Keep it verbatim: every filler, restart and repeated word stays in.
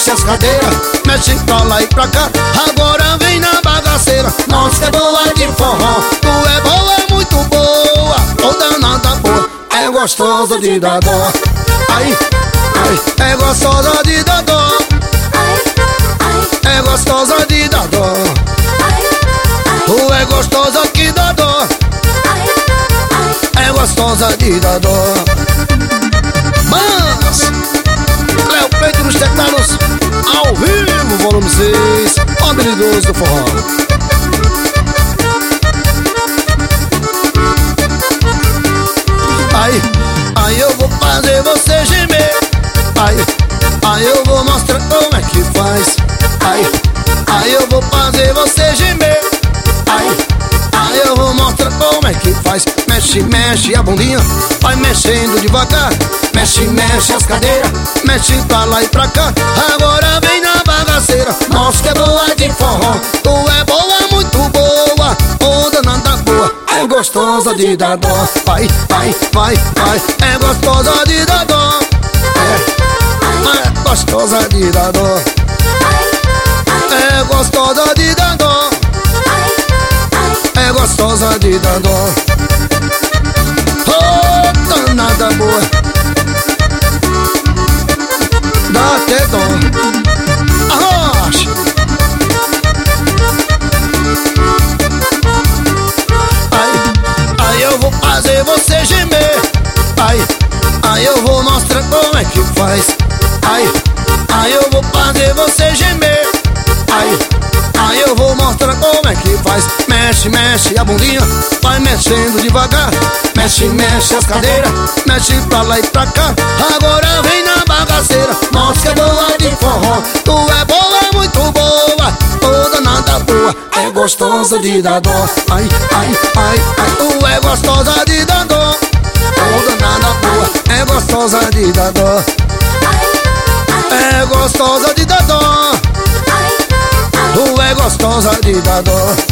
mexe as cadeiras, mexe pra lá e pra cá. Agora vem na bagaceira, nós que é boa de forró. Tu é boa, muito boa, toda nada boa. É gostosa de dar dó. Ai, ai, é gostosa de dar dó. É gostosa de dar dó. Tu é gostosa que dá dó. É gostosa de dar dó. Mas Cléo Peito nos teclados, ao vivo, volume seis, o habilidoso do forró. Ai, ai eu vou fazer você gemer. Ai, ai eu vou mostrar como é que faz. Ai, ai eu vou fazer você gemer. Ai, ai eu vou mostrar como é que faz. Mexe, mexe a bundinha, vai mexendo devagar. Mexe, mexe as cadeiras, mexe pra lá e pra cá. Agora vem na bagaceira, nós que é boa de forró. Tu é boa, muito boa, toda nada boa. É gostosa de dar dó. Vai, vai, vai, vai. É gostosa de dar dó. É, é gostosa de dar dó. É gostosa de dar dó. É gostosa de dar dó. Oh, danada boa, dá até dó. Arrocha. Ai, ai eu vou fazer você gemer. Ai, ai eu vou mostrar como é que faz. Ai, ai eu vou fazer você gemer. Ai, ai eu vou mostrar como é que faz. Mexe, mexe a bundinha, vai mexendo devagar. Mexe, mexe as cadeiras, mexe pra lá e pra cá. Agora vem na bagaceira, nós que é boa de forró. Tu é boa, muito boa, toda nada boa. É gostosa de dar dó. Ai, ai, ai, ai. Tu é gostosa de dar dó. Toda nada boa. É gostosa de dar dó. É gostosa de dar dó. Tu é gostosa de dar dó.